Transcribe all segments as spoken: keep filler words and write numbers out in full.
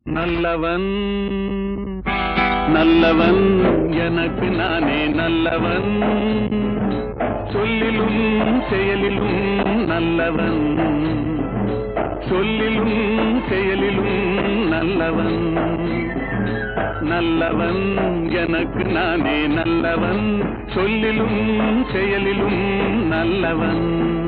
நல்லவன் நல்லவன் எனக்கு நானே நல்லவன், சொல்லிலும் செயலிலும் நல்லவன், சொல்லிலும் செயலிலும் நல்லவன், நல்லவன் எனக்கு நானே நல்லவன், சொல்லிலும் செயலிலும் நல்லவன்.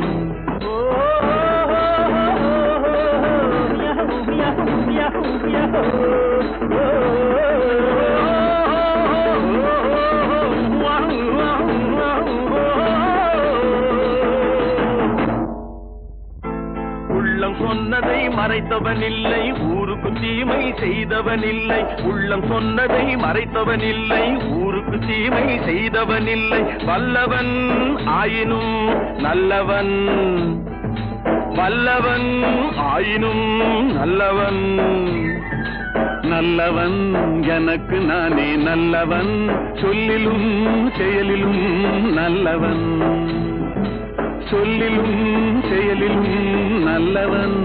உள்ளம் சொன்னதை மறைத்தவன் இல்லை, ஊருக்கு தீமை செய்தவன் இல்லை. உள்ளம் சொன்னதை மறைத்தவன் இல்லை, ஊருக்கு தீமை செய்தவன் இல்லை. வல்லவன் ஆயினும் நல்லவன், வல்லவன் ஆயினும் நல்லவன், நல்லவன் எனக்கு நானே நல்லவன், சொல்லிலும் செயலிலும் நல்லவன், சொல்லிலும் செயலிலும் நல்லவன்.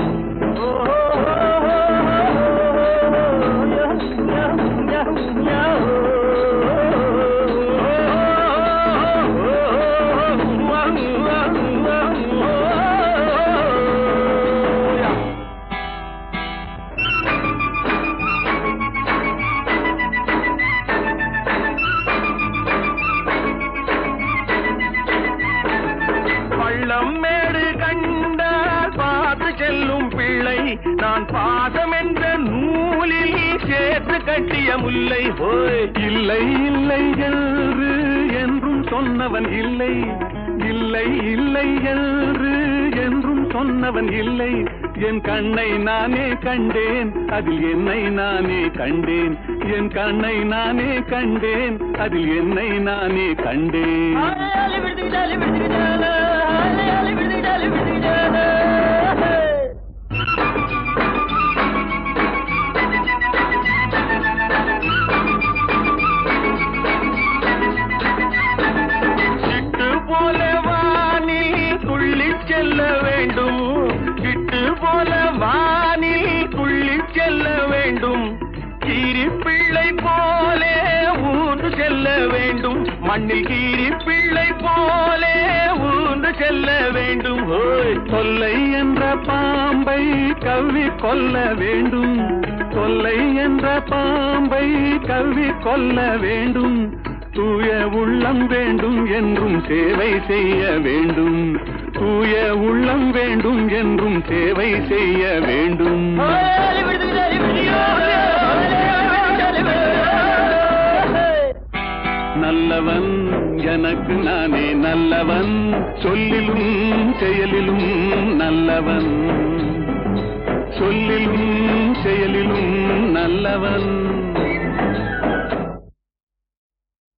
மேடு கண்டால் பார்த்து செல்லும் பிள்ளை, நான் பாசம் என்ற நூலில் சேர்த்து கட்டிய முல்லை. இல்லை இல்லை என்று என்றும் சொன்னவன் இல்லை, இல்லை இல்லை என்று என்றும் சொன்னவன் இல்லை. என் கண்ணை நானே கண்டேன், அதில் என்னை நானே கண்டேன், என் கண்ணை நானே கண்டேன், அதில் என்னை நானே கண்டேன். சிட்டு போல வானில் துள்ளி செல்ல வேண்டும், சிட்டு போல வானில் துள்ளி செல்ல வேண்டும், கீரி பிள்ளை போலே ஊன்று செல்ல வேண்டும், மண்ணில் கீரி பிள்ளை போலே ஊன்று செல்ல வேண்டும். தொல்லை என்ற பாம்பை கவ்வி கொல்ல வேண்டும், தொல்லை என்ற பாம்பை கவ்வி கொல்ல வேண்டும், தூய உள்ளம் வேண்டும் என்றும் சேவை செய்ய வேண்டும், தூய உள்ளம் வேண்டும் என்றும் சேவை செய்ய வேண்டும். நல்லவன் எனக்கு நானே நல்லவன், சொல்லிலும் செயலிலும் நல்லவன், சொல்லிலும் செயலிலும் நல்லவன்.